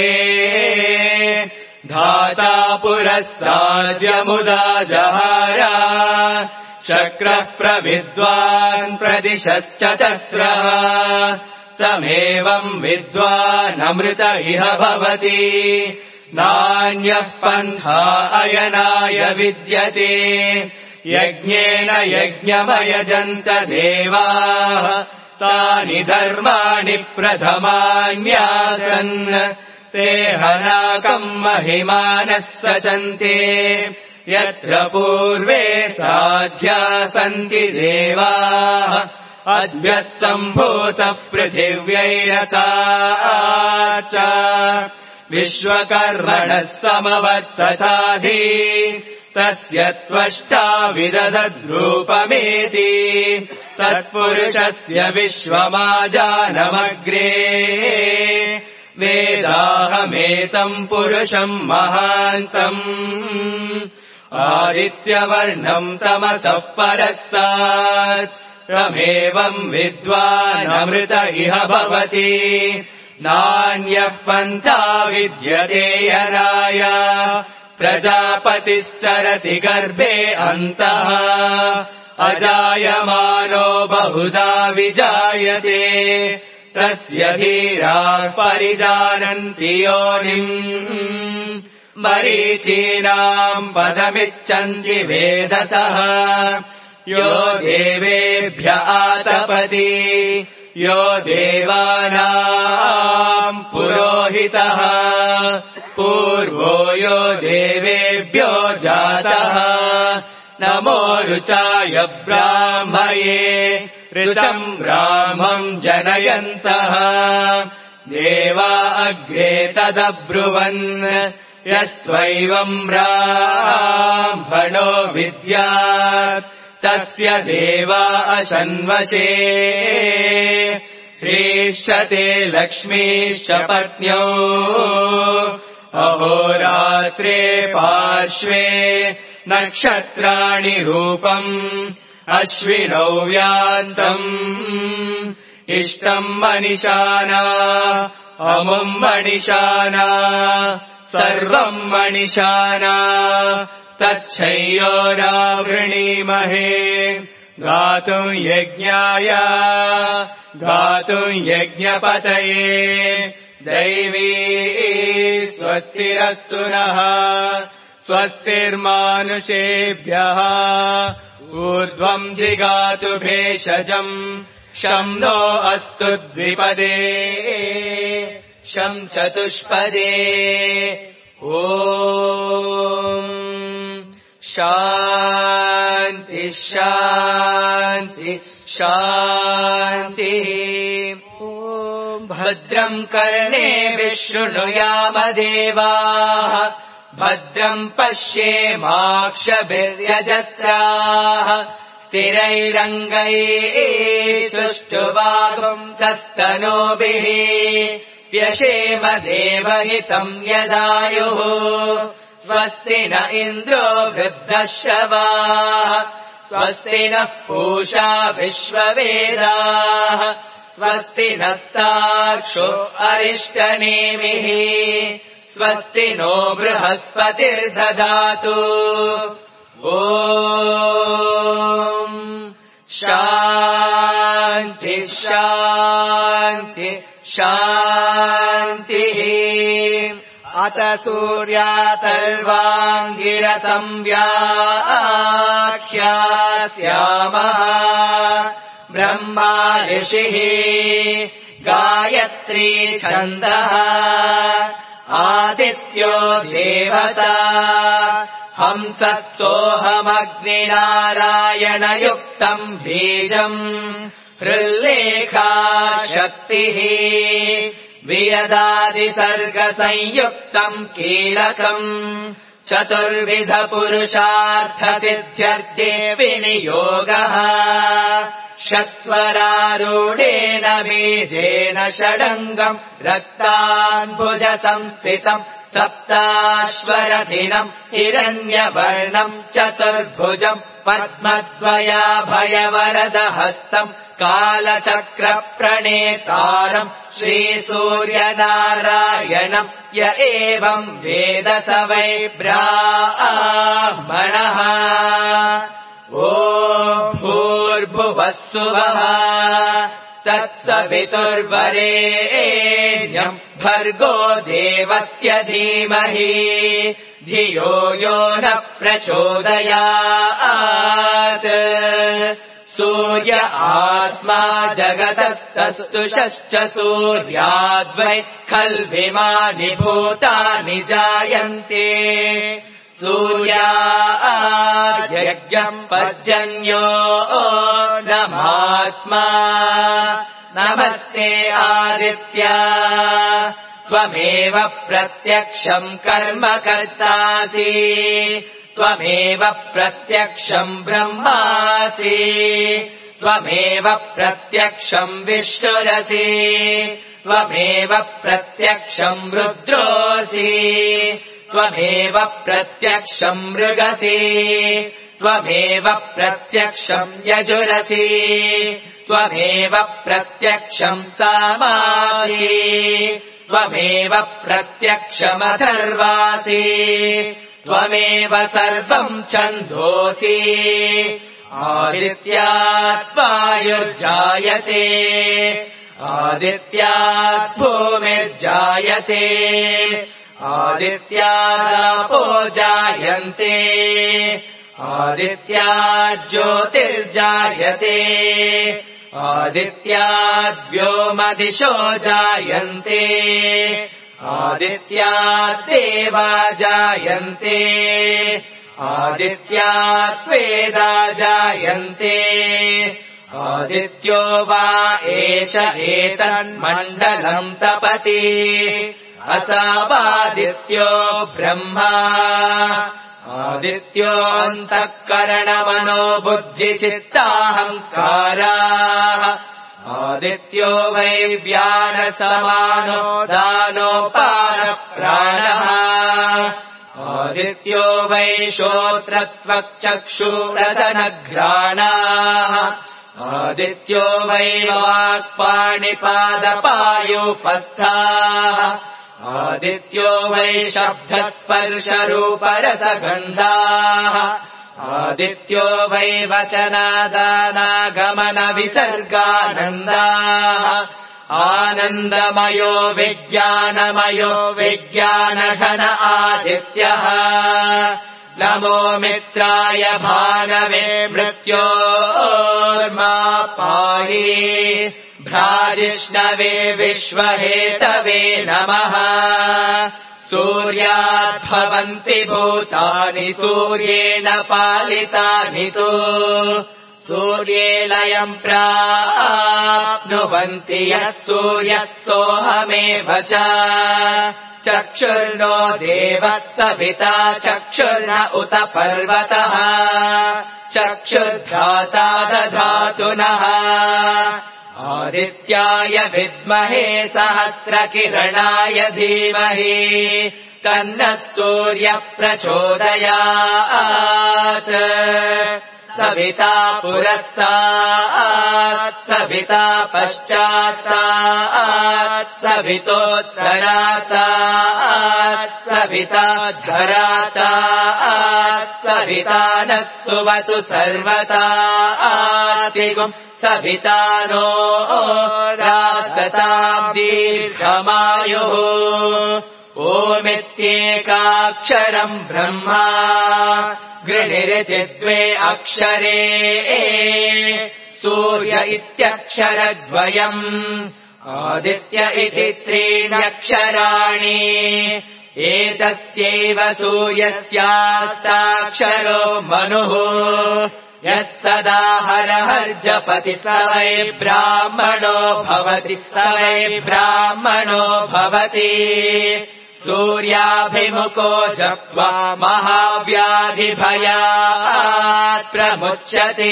धाता पुरस्ताद्यमुदा जहार शक्रः प्रविद्वान् प्रदिशश्चतस्रः तमेवम् विद्वानमृत इह भवति नान्यः पन्था अयनाय विद्यते यज्ञेन यज्ञमयजन्त देवाः तानि धर्माणि प्रथमान्यासन् ते हनाकम् महिमानः सचन्ते यत्र पूर्वे साध्या सन्ति देवाः अद्भ्यः सम्भूतः पृथिव्यैरसा च विश्वकर्मणः समवर्तताधि तस्य त्वष्टा विदधद्रूपमेति तत्पुरुषस्य विश्वमाजानमग्रे वेदाहमेतम् पुरुषम् महान्तम् आदित्यवर्णम् तमसः परस्तात् तमेवम् विद्वानमृत इह भवति नान्यः पन्था विद्यते यनाय प्रजापतिश्चरति गर्भे अन्तः अजायमानो बहुधा विजायते तस्य धीराः परिजानन्ति योनिम् मरीचीनाम् पदमिच्छन्ति वेदसः यो देवेभ्य आतपति यो देवानाम् पुरोहितः पूर्वो यो देवेभ्यो जातः नमो ऋचाय ब्राह्मये ऋचम् ब्राह्मम् जनयन्तः देवा अग्रे तदब्रुवन् यस्त्वैवम् ब्राह्मणो विद्यात् तस्य देवा अशन्वशे ह्रीष्यते लक्ष्मीश्च पत्न्यो अहोरात्रे पार्श्वे नक्षत्राणि रूपम् अश्विनौ व्यान्तम् इष्टम् मनिषाना अमुम् मनिषाना सर्वम् मनिषाना तच्छय्योरावृणीमहे गातुम् यज्ञाय गातुम् यज्ञपतये दैवी स्वस्तिरस्तु नः स्वस्तिर्मानुषेभ्यः ऊर्ध्वम् जिगातु भेषजम् शं नो अस्तु द्विपदे शं चतुष्पदे ॐ शान्ति शान्ति शान्तिः ॐ भद्रम् कर्णेभिः शृणुयाम देवाः भद्रम् पश्येमाक्षभिर्यजत्राः स्थिरैरङ्गैः सुष्ठुवागुंसस्तनूभिः व्यशेम देवहितम् यदायुः स्वस्ति न इन्द्रो वृद्धश्रवाः स्वस्ति नः पूषा विश्ववेदाः स्वस्ति नस्तार्क्ष्यो अरिष्टनेमिः स्वस्ति नो बृहस्पतिर्दधातु ॐ शान्ति शान्ति शान्तिः अत सूर्यातर्वाङ्गिरसंव्याख्यास्यामः ब्रह्मा ऋषिः गायत्री छन्दः आदित्यो देवता हंसः सोऽहमग्निनारायणयुक्तम् बीजम् हृल्लेखा शक्तिः वियदादिसर्गसंयुक्तम् कीलकम् चतुर्विधपुरुषार्थसिद्ध्यर्थे विनियोगः षट्स्वरारूढेन बीजेन षडङ्गम् रक्ताम्बुजसंस्थितम् सप्ताश्वरथिनम् हिरण्यवर्णम् चतुर्भुजम् पद्मद्वयाभयवरदहस्तम् कालचक्रप्रणेतारम् श्रीसूर्यनारायणम् य एवम् वेद स वै ब्राह्मणः। ॐ भूर्भुवः सुवः तत्सवितुर्वरेण्यम् भर्गो देवस्य धीमहि धियो यो नः प्रचोदयात्। सूर्य आत्मा जगतस्तस्तुषश्च सूर्याद्वै खल्विमानि भूतानि जायन्ते। सूर्याद्यज्ञम् पर्जन्यो नमात्मा नमस्ते आदित्या त्वमेव प्रत्यक्षम् कर्म कर्तासि त्वमेव प्रत्यक्षम् ब्रह्मासि त्वमेव प्रत्यक्षम् विष्णुरसि त्वमेव प्रत्यक्षम् रुद्रोऽसि त्वमेव प्रत्यक्षम् मृगसि त्वमेव प्रत्यक्षम् यजुरसि त्वमेव प्रत्यक्षम् सामासि त्वमेव प्रत्यक्षमथर्वासि त्वमेव सर्वम् छन्दोऽसि आदित्यात् वायुर्जायते आदित्यात् भूमिर्जायते आदित्यादापो जायन्ते आदित्यात् ज्योतिर्जायते आदित्याद्व्योमदिशो जायन्ते आदित्यात् देवा जायन्ते आदित्यात् वेदा जायन्ते आदित्यो वा एष एतन्मण्डलम् तपति असावादित्यो ब्रह्मा आदित्योऽन्तःकरणमनो बुद्धिचित्ताहङ्काराः आदित्यो वै व्यानसमानो दानोपानः प्राणः आदित्यो वै श्रोत्रत्वक्चक्षुरदनघ्राणाः आदित्यो वै वाक्पाणिपादपायोपस्थाः आदित्यो वै शब्दस्पर्शरूपरसगन्धाः आदित्यो वै वचनादानागमनविसर्गानन्दाः आनन्दमयो विज्ञानमयो विज्ञानघन आदित्यः नमो मित्राय भानवे मृत्योर्मा पाहि भ्राजिष्णवे विश्वहेतवे नमः सूर्याद्भवन्ति भूतानि सूर्येण पालितानि तु सूर्ये लयम् प्राप्नुवन्ति यः सूर्यः सोऽहमेव च चक्षुर्नो देवः सविता चक्षुर्न उत पर्वतः चक्षुर्धाता दधातु नः आदित्याय विद्महे सहस्रकिरणाय धीमहि तन्नः सूर्यः प्रचोदयात् सविता पुरस्तात् सविता पश्चात्तात् सवितोत्तरात्तात् सविता धरात्तात् सविता नः सुवतु सर्वतातिगुम् सविता नो रासताम् दीर्घमायुः ओमित्येकाक्षरम् ब्रह्मा गृणिरिति द्वे अक्षरे सूर्य इत्यक्षरद्वयम् आदित्य इति त्रीण्यक्षराणि एतस्यैव सूर्यस्याष्टाक्षरो मनुः यः सदा हरहर्जपति स वै ब्राह्मणो भवति स वै ब्राह्मणो भवति सूर्याभिमुखो जप्त्वा महाव्याधिभयात् प्रमुच्यते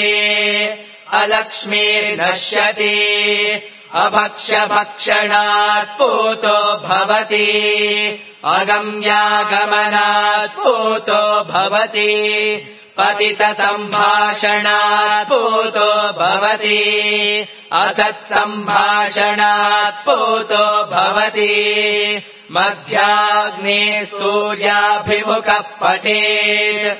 अलक्ष्मीर्नश्यति अभक्ष्यभक्षणात् पूतो भवति अगम्यागमनात् पूतो भवति पतितसम्भाषणात् पूतो भवति असत्सम्भाषणात् पूतो भवति मध्याग्ने सूर्याभिमुखः पठेत्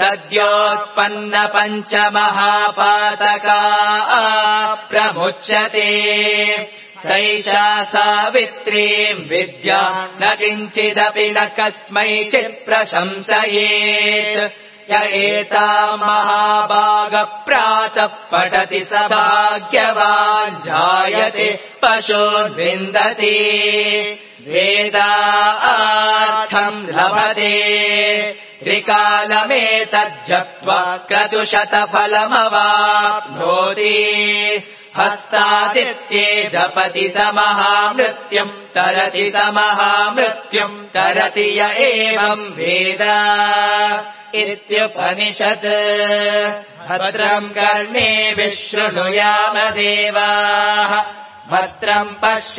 सद्योत्पन्नपञ्चमहापातका प्रमुच्यते सैषा सावित्रीम् विद्या न किञ्चिदपि न कस्मैचित् प्रशंसयेत् य एताम् महाभागः प्रातः पठति स भाग्यवान् जायते पशुर्विन्दति वेदार्थम् लभते त्रिकालमेतज्जप्त्वा क्रतुशतफलमवाप्नोति हस्तादित्ये जपति स महामृत्युम् तरति स महामृत्युम् तरति य एवम् वेद इत्युपनिषत् भद्रम् कर्णेभिः शृणुयाम देवाः भद्रम्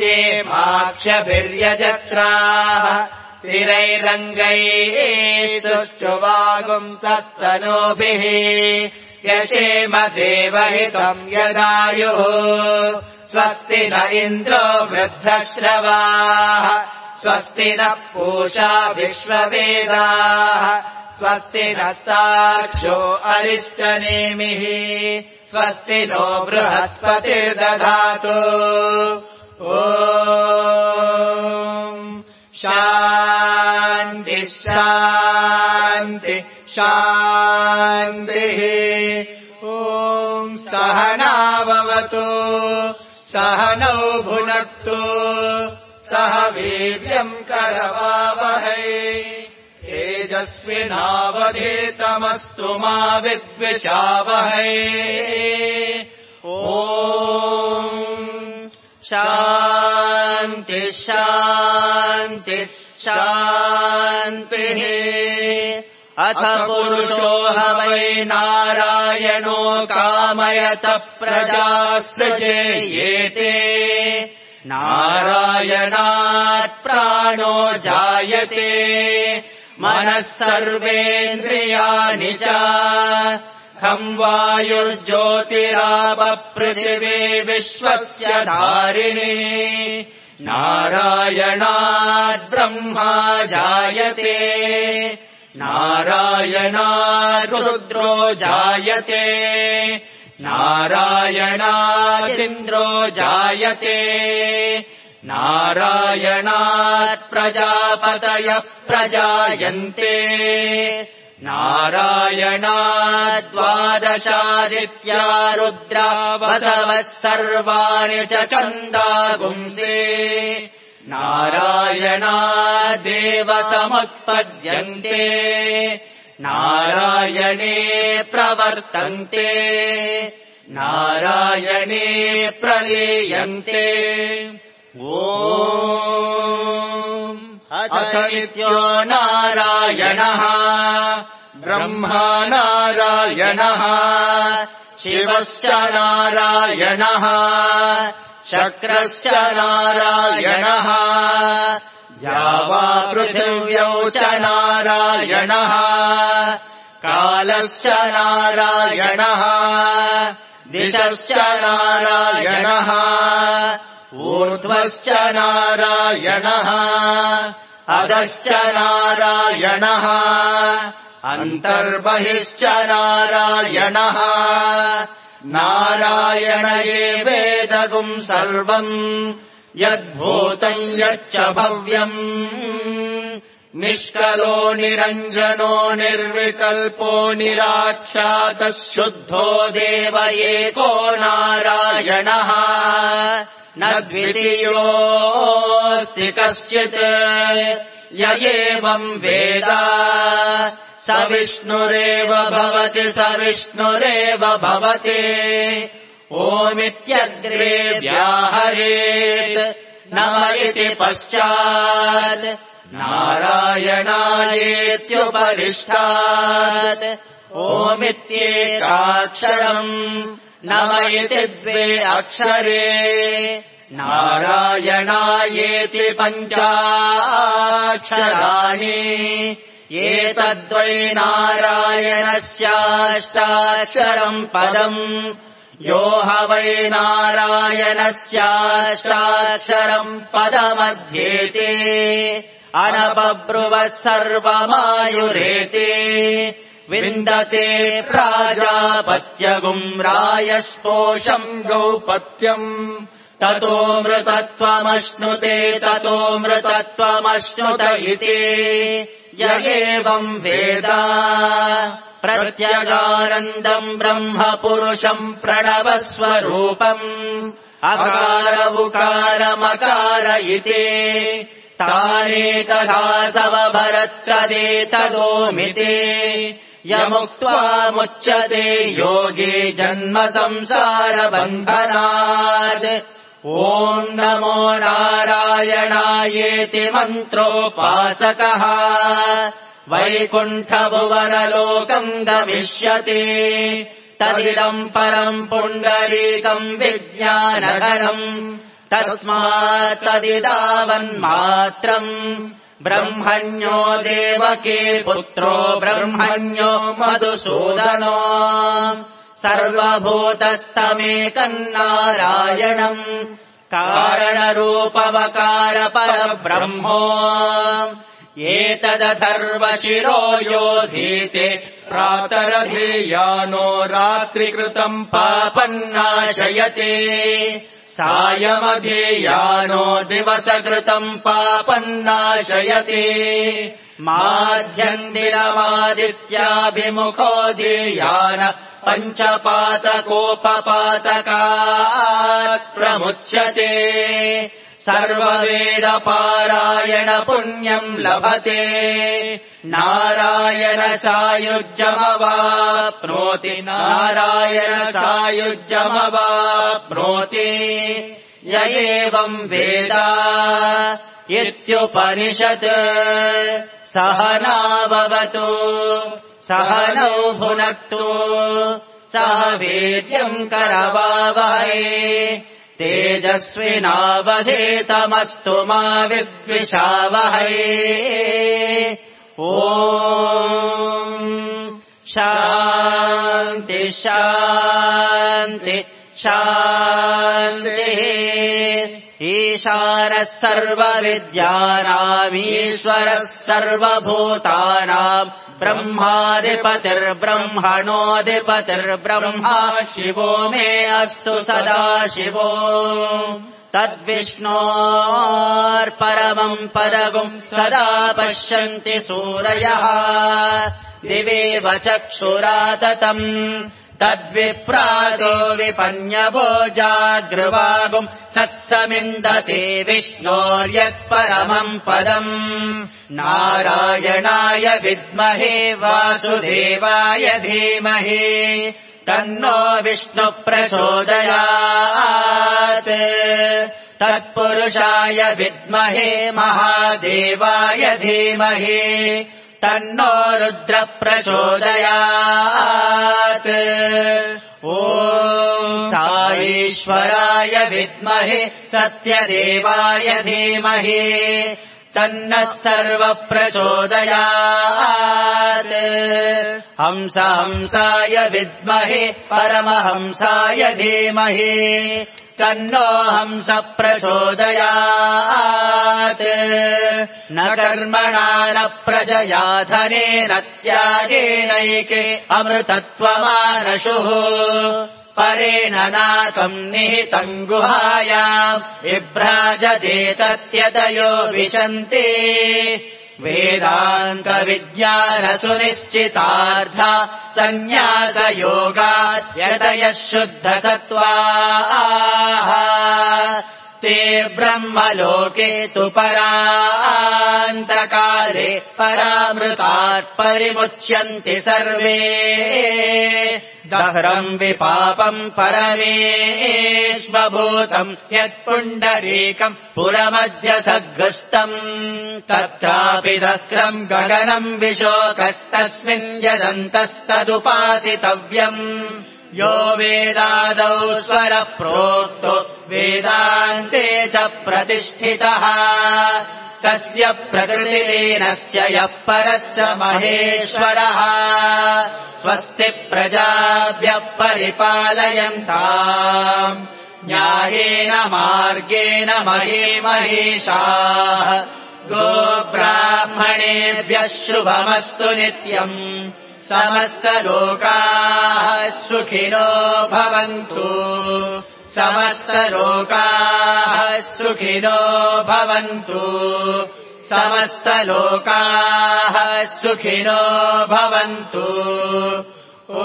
पश्येमाक्षभिर्यजत्राः स्थिरैरङ्गैः तुष्टुवागुंसस्तनूभिः यशेम देवहितम् यदायुः स्वस्ति न इन्द्रो वृद्धश्रवाः स्वस्ति नः पूषा विश्ववेदाः स्वस्ति नस्तार्क्ष्यो अरिष्टनेमिः स्वस्ति नो बृहस्पतिर्दधातु ॐ शान्ति शान्ति शान्तिः ॐ सहनाववतु सहनौ भुनक्तु सह वीर्यम् करवावहै तेजस्विनावधीतमस्तु मा विद्विषावहै ॐ शान्ति शान्ति शान्तिः अथ पुरुषो ह वै नारायणो कामयतः प्रजासृजेयेते नारायणात् प्राणो जायते मनः सर्वेन्द्रियाणि च खम् वायुर्ज्योतिरापपृथिवी विश्वस्य धारिणी नारायणात् ब्रह्मा जायते नारायणात् रुद्रो जायते नारायणादिन्द्रो जायते नारायणात् प्रजापतयः प्रजायन्ते नारायणात् द्वादशादित्या रुद्रा वसवः सर्वाणि च छन्दागुंसि नारायणादेव समुत्पद्यन्ते नारायणे प्रवर्तन्ते नारायणे प्रलीयन्ते ॐ अथ नित्यो नारायणः ब्रह्मा नारायणः शिवश्च नारायणः शक्रश्च नारायणः द्यावा पृथिव्यौ च नारायणः कालश्च नारायणः दिशश्च नारायणः ऊर्ध्वश्च नारायणः अधश्च नारायणः अन्तर्बहिश्च नारायणः नारायण एवेदगुम् सर्वम् यद्भूतम् यच्च भव्यम् निष्कलो निरञ्जनो निर्विकल्पो निराख्यातः शुद्धो देव एको नारायणः न द्वितीयोऽस्ति कश्चित् य एवम् वेद स विष्णुरेव भवति स विष्णुरेव भवति ओमित्यग्रे व्याहरेत् नम इति पश्चात् नारायणायेत्युपरिष्टात् ओमित्येकाक्षरम् नम इति द्वे अक्षरे नारायणायेति पञ्चाक्षराणि एतद्वै नारायणस्याष्टाक्षरम् पदम् यो ह वै नारायणस्याष्टाक्षरम् पदमध्येते अनपब्रुवः सर्वमायुरेते विन्दते प्राजापत्यगुम् रायस्पोषम् गौपत्यम् ततोऽमृतत्वमश्नुते ततोऽमृतत्वमश्नुत इति य एवम् वेद प्रत्यगानन्दम् ब्रह्म पुरुषम् प्रणवस्वरूपम् अकार उकारमकार इति तानेकदासवभरत्तदेतदोमिति यमुक्त्वा मुच्यते योगी जन्म संसारबन्धनात् ॐ नमो नारायणायेति मन्त्रोपासकः वैकुण्ठभुवनलोकम् गमिष्यति तदिदम् परम् पुण्डरीकम् विज्ञानघनम् तस्मात् तदिदावन्मात्रम् ब्रह्मण्यो देवकी पुत्रो ब्रह्मण्यो मधुसूदनो सर्वभूतस्तमेकम् नारायणम् कारणरूपवकार परब्रह्मो एतदथर्वशिरो योधीते प्रातरधीयानो रात्रिकृतम् पापन्नाशयते सायमधीयानो दिवसकृतम् पापन्नाशयते माध्यन्दिनमादित्याभिमुखो धीयान पञ्चपातकोपपातकात् प्रमुच्यते सर्ववेदपारायण पुण्यम् लभते नारायण सायुज्यमवाप्नोति नारायण सायुज्यमवाप्नोति य एवम् वेद इत्युपनिषत् सहनाववतु सहनौ भुनक्तु सह वीर्यम् करवावहै तेजस्विनावधीतमस्तु मा विद्विषावहै ॐ शान्ति शान्ति शान्तिः ईशानः सर्वविद्यानामीश्वरः सर्वभूतानाम् ब्रह्माधिपतिर्ब्रह्मणोऽधिपतिर्ब्रह्मा शिवो मे अस्तु सदा शिवो तद्विष्णोर्परमम् पदगुम् सदा पश्यन्ति सूरयः दिवेव चक्षुराततम् तद्विप्रासो विपन्यवो जागृवागुम् सत्समिन्दते विष्णोर्यत्परमम् पदम् नारायणाय विद्महे वासुदेवाय धीमहि तन्नो विष्णु प्रचोदयात् तत्पुरुषाय विद्महे महादेवाय धीमहि तन्नो रुद्र प्रचोदयात् ॐ साईश्वराय विद्महे सत्यदेवाय धीमहि तन्नः सर्वप्रचोदयात् हंसाय विद्महे परमहंसाय धीमहि तन्नो हंस प्रचोदयात् न कर्मणा न प्रजया धनेन त्यागेनैके अमृतत्वमानशुः परेण नाकम् निहितम् गुहायाम् विभ्राजते तत्यतयो विशन्ति वेदान्तविज्ञानसुनिश्चितार्था सन्न्यासयोगात् यतयः शुद्धसत्त्वाः ते ब्रह्मलोके तु परान्तकाले परामृतात् परिमुच्यन्ति सर्वे दह्रम् विपापम् परमेष्वभूतम् यत्पुण्डरीकम् पुरमद्य सद्गुस्तम् तत्रापि दह्रम् गगनम् विशोकस्तस्मिन् यदन्तस्तदुपासितव्यम् यो वेदादौ स्वरः प्रोक्तो वेदान्ते च प्रतिष्ठितः तस्य प्रकृतिलीनस्य यः परश्च महेश्वरः स्वस्ति प्रजाभ्यः परिपालयन्ताम् न्यायेन मार्गेण महीमहेशाः गोब्राह्मणेभ्यः शुभमस्तु नित्यम् समस्तलोकाः सुखिनो भवन्तु समस्तलोकाः सुखिनो भवन्तु समस्तलोकाः सुखिनो भवन्तु ॐ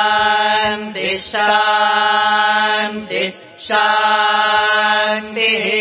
शान्ति शान्ति शान्तिः